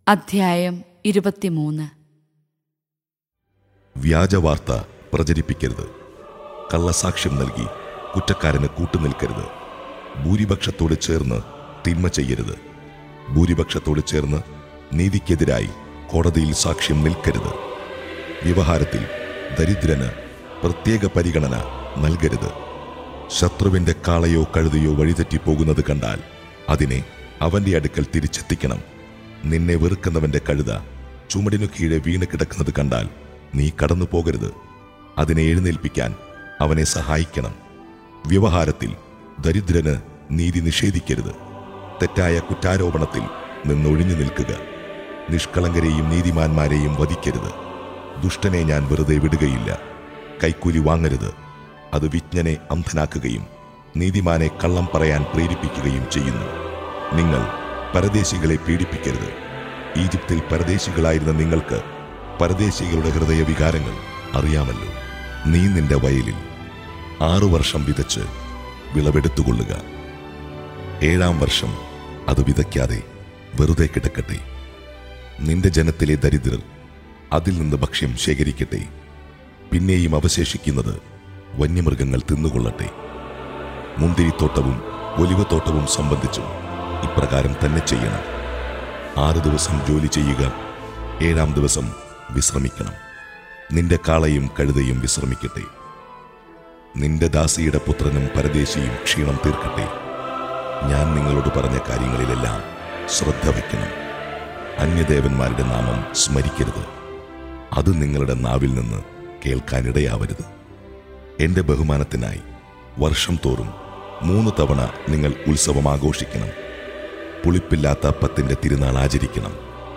അധ്യായം 23. വ്യാജവാർത്ത പ്രചരിപ്പിക്കരുത്. കള്ളസാക്ഷ്യം നൽകി കുറ്റക്കാരന് കൂട്ടുനിൽക്കരുത്. ഭൂരിപക്ഷത്തോട് ചേർന്ന് തിന്മ ചെയ്യരുത്. ഭൂരിപക്ഷത്തോട് ചേർന്ന് നീതിക്കെതിരായി കോടതിയിൽ സാക്ഷ്യം നിൽക്കരുത്. വ്യവഹാരത്തിൽ ദരിദ്രന് പ്രത്യേക പരിഗണന നൽകരുത്. ശത്രുവിന്റെ കാളയോ കഴുതയോ വഴിതെറ്റിപ്പോകുന്നത് കണ്ടാൽ അതിനെ അവന്റെ അടുക്കൽ തിരിച്ചെത്തിക്കണം. നിന്നെ വെറുക്കുന്നവന്റെ കഴുത ചുമടിനു കീഴെ വീണ് കിടക്കുന്നത് കണ്ടാൽ നീ കടന്നു പോകരുത്. അതിനെ എഴുന്നേൽപ്പിക്കാൻ അവനെ സഹായിക്കണം. വ്യവഹാരത്തിൽ ദരിദ്രന് നീതി നിഷേധിക്കരുത്. തെറ്റായ കുറ്റാരോപണത്തിൽ നിന്നൊഴിഞ്ഞു നിൽക്കുക. നിഷ്കളങ്കരെയും നീതിമാന്മാരെയും വധിക്കരുത്. ദുഷ്ടനെ ഞാൻ വെറുതെ വിടുകയില്ല. കൈക്കൂലി വാങ്ങരുത്. അത് വിജ്ഞനെ അന്ധനാക്കുകയും നീതിമാനെ കള്ളം പറയാൻ പ്രേരിപ്പിക്കുകയും ചെയ്യുന്നു. നിങ്ങൾ പരദേശികളെ പീഡിപ്പിക്കരുത്. ഈജിപ്തിൽ പരദേശികളായിരുന്ന നിങ്ങൾക്ക് പരദേശികളുടെ ഹൃദയവികാരങ്ങൾ അറിയാമല്ലോ. നീ നിന്റെ വയലിൽ 6 വർഷം വിതച്ച് വിളവെടുത്തുകൊള്ളുക. 7-ാം വർഷം അത് വിതയ്ക്കാതെ വെറുതെ കിടക്കട്ടെ. നിന്റെ ജനത്തിലെ ദരിദ്രർ അതിൽ നിന്ന് ഭക്ഷ്യം ശേഖരിക്കട്ടെ. പിന്നെയും അവശേഷിക്കുന്നത് വന്യമൃഗങ്ങൾ തിന്നുകൊള്ളട്ടെ. മുന്തിരിത്തോട്ടവും ഒലിവത്തോട്ടവും സംബന്ധിച്ചും ഇപ്രകാരം തന്നെ ചെയ്യണം. 6 ദിവസം ജോലി ചെയ്യുക, 7-ാം ദിവസം വിശ്രമിക്കണം. നിന്റെ കാളയും കഴുതയും വിശ്രമിക്കട്ടെ. നിന്റെ ദാസിയുടെ പുത്രനും പരദേശിയും ക്ഷീണം തീർക്കട്ടെ. ഞാൻ നിങ്ങളോട് പറഞ്ഞ കാര്യങ്ങളിലെല്ലാം ശ്രദ്ധ വയ്ക്കണം. അന്യദേവന്മാരുടെ നാമം സ്മരിക്കരുത്. അത് നിങ്ങളുടെ നാവിൽ നിന്ന് കേൾക്കാനിടയാവരുത്. എന്റെ ബഹുമാനത്തിനായി വർഷം തോറും 3 തവണ നിങ്ങൾ ഉത്സവം ആഘോഷിക്കണം. പുളിപ്പില്ലാത്ത അപ്പത്തിന്റെ തിരുനാൾ ആചരിക്കണം.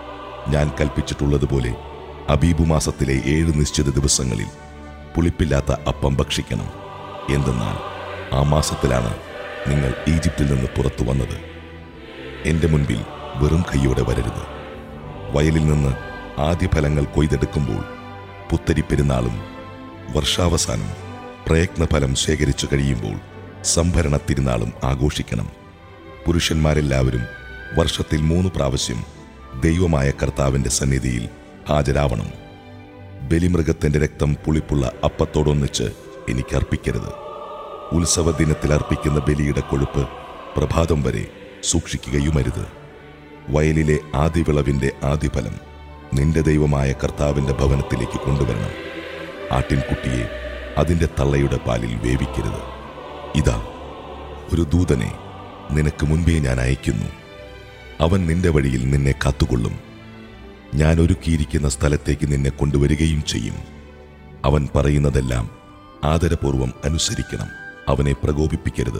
ഞാൻ കൽപ്പിച്ചിട്ടുള്ളതുപോലെ അബീബു മാസത്തിലെ 7 നിശ്ചിത ദിവസങ്ങളിൽ പുളിപ്പില്ലാത്ത അപ്പം ഭക്ഷിക്കണം. എന്തെന്നാൽ ആ മാസത്തിലാണ് നിങ്ങൾ ഈജിപ്തിൽ നിന്ന് പുറത്തു വന്നത്. എന്റെ മുൻപിൽ വെറും കൈയോടെ വരരുത്. വയലിൽ നിന്ന് ആദ്യഫലങ്ങൾ കൊയ്തെടുക്കുമ്പോൾ പുത്തരി പെരുന്നാളും വർഷാവസാനം പ്രയത്നഫലം ശേഖരിച്ചു കഴിയുമ്പോൾ സംഭരണ തിരുനാളും ആഘോഷിക്കണം. പുരുഷന്മാരെല്ലാവരും വർഷത്തിൽ 3 പ്രാവശ്യം ദൈവമായ കർത്താവിന്റെ സന്നിധിയിൽ ഹാജരാവണം. ബലിമൃഗത്തിന്റെ രക്തം പുളിപ്പുള്ള അപ്പത്തോടൊന്നിച്ച് എനിക്ക് അർപ്പിക്കരുത്. ഉത്സവ ദിനത്തിൽ അർപ്പിക്കുന്ന ബലിയുടെ കൊഴുപ്പ് പ്രഭാതം വരെ സൂക്ഷിക്കുകയുമരുത്. വയലിലെ ആദ്യവിളവിന്റെ ആദ്യഫലം നിന്റെ ദൈവമായ കർത്താവിന്റെ ഭവനത്തിലേക്ക് കൊണ്ടുവരണം. ആട്ടിൻകുട്ടിയെ അതിന്റെ തള്ളയുടെ പാലിൽ വേവിക്കരുത്. ഇതാ, ഒരു ദൂതനെ നിനക്ക് മുൻപേ ഞാൻ അയക്കുന്നു. അവൻ നിന്റെ വഴിയിൽ നിന്നെ കാത്തുകൊള്ളും. ഞാൻ ഒരുക്കിയിരിക്കുന്ന സ്ഥലത്തേക്ക് നിന്നെ കൊണ്ടുവരികയും ചെയ്യും. അവൻ പറയുന്നതെല്ലാം ആദരപൂർവം അനുസരിക്കണം. അവനെ പ്രകോപിപ്പിക്കരുത്.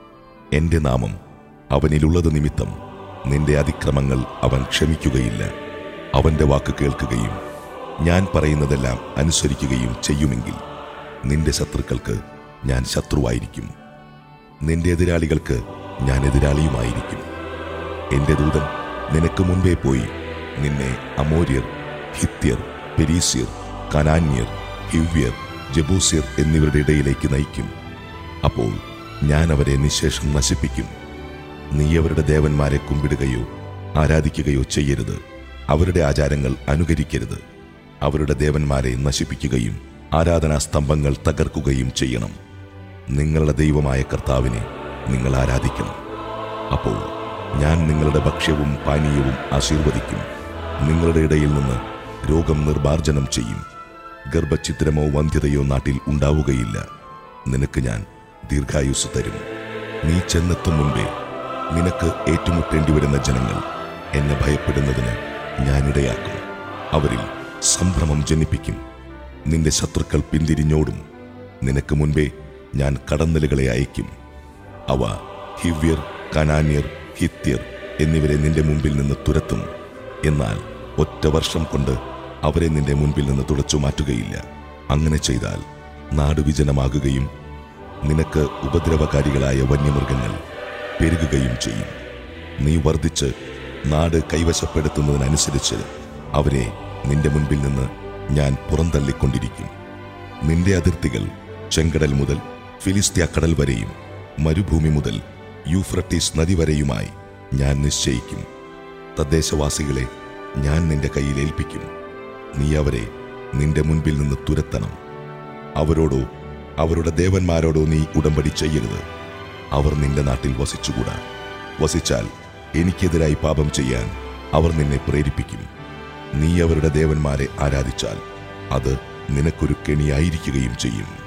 എന്റെ നാമം അവനിലുള്ളത് നിമിത്തം നിന്റെ അതിക്രമങ്ങൾ അവൻ ക്ഷമിക്കുകയില്ല. അവന്റെ വാക്ക് കേൾക്കുകയും ഞാൻ പറയുന്നതെല്ലാം അനുസരിക്കുകയും ചെയ്യുമെങ്കിൽ നിന്റെ ശത്രുക്കൾക്ക് ഞാൻ ശത്രുവായിരിക്കും. നിന്റെ എതിരാളികൾക്ക് ഞാൻ എതിരാളിയുമായിരിക്കും. എന്റെ ദൂതൻ നിനക്ക് മുൻപേ പോയി നിന്നെ അമോര്യർ, ഹിത്യർ, പെരീസ്യർ, കനാന്യർ, ഹിവ്യർ, ജബൂസ്യർ എന്നിവരുടെ ഇടയിലേക്ക് നയിക്കും. അപ്പോൾ ഞാൻ അവരെ നിശേഷം നശിപ്പിക്കും. നീ അവരുടെ ദേവന്മാരെ കുമ്പിടുകയോ ആരാധിക്കുകയോ ചെയ്യരുത്. അവരുടെ ആചാരങ്ങൾ അനുകരിക്കരുത്. അവരുടെ ദേവന്മാരെ നശിപ്പിക്കുകയും ആരാധനാ സ്തംഭങ്ങൾ തകർക്കുകയും ചെയ്യണം. നിങ്ങളുടെ ദൈവമായ കർത്താവിനെ നിങ്ങൾ ആരാധിക്കണം. അപ്പോൾ ഞാൻ നിങ്ങളുടെ ഭക്ഷ്യവും പാനീയവും ആശീർവദിക്കും. നിങ്ങളുടെ ഇടയിൽ നിന്ന് രോഗം നിർമാർജനം ചെയ്യും. ഗർഭഛിദ്രമോ വന്ധ്യതയോ നാട്ടിൽ ഉണ്ടാവുകയില്ല. നിനക്ക് ഞാൻ ദീർഘായുസ് തരും. നീ ചെന്നെത്തും മുൻപേ നിനക്ക് ഏറ്റുമുട്ടേണ്ടി വരുന്ന ജനങ്ങൾ എന്നെ ഭയപ്പെടുന്നതിന് ഞാനിടയാക്കും. അവരിൽ സംഭ്രമം ജനിപ്പിക്കും. നിന്റെ ശത്രുക്കൾ പിന്തിരിഞ്ഞോടും. നിനക്ക് മുൻപേ ഞാൻ കടന്നലുകളെ അയക്കും. അവ ഹിവ്യർ, കനാന്യർ, ഹിത്യർ എന്നിവരെ നിന്റെ മുമ്പിൽ നിന്ന് തുരത്തും. എന്നാൽ 1 വർഷം കൊണ്ട് അവരെ നിന്റെ മുൻപിൽ നിന്ന് തുടച്ചു മാറ്റുകയില്ല. അങ്ങനെ ചെയ്താൽ നാട് വിജനമാകുകയും നിനക്ക് ഉപദ്രവകാരികളായ വന്യമൃഗങ്ങൾ പെരുകുകയും ചെയ്യും. നീ വർദ്ധിച്ച് നാട് കൈവശപ്പെടുത്തുന്നതിനനുസരിച്ച് അവരെ നിന്റെ മുൻപിൽ നിന്ന് ഞാൻ പുറന്തള്ളിക്കൊണ്ടിരിക്കും. നിന്റെ അതിർത്തികൾ ചെങ്കടൽ മുതൽ ഫിലിസ്ത്യ കടൽ വരെയും മരുഭൂമി മുതൽ യൂഫ്രട്ടീസ് നദി വരെയുമായി ഞാൻ നിശ്ചയിക്കും. തദ്ദേശവാസികളെ ഞാൻ നിന്റെ കയ്യിൽ ഏൽപ്പിക്കും. നീ അവരെ നിന്റെ മുൻപിൽ നിന്ന് തുരത്തണം. അവരോടോ അവരുടെ ദേവന്മാരോടോ നീ ഉടമ്പടി ചെയ്യരുത്. അവർ നിന്റെ നാട്ടിൽ വസിച്ചുകൂടാ. വസിച്ചാൽ എനിക്കെതിരായി പാപം ചെയ്യാൻ അവർ നിന്നെ പ്രേരിപ്പിക്കും. നീ അവരുടെ ദേവന്മാരെ ആരാധിച്ചാൽ അത് നിനക്കൊരു കെണിയായിരിക്കുകയും ചെയ്യും.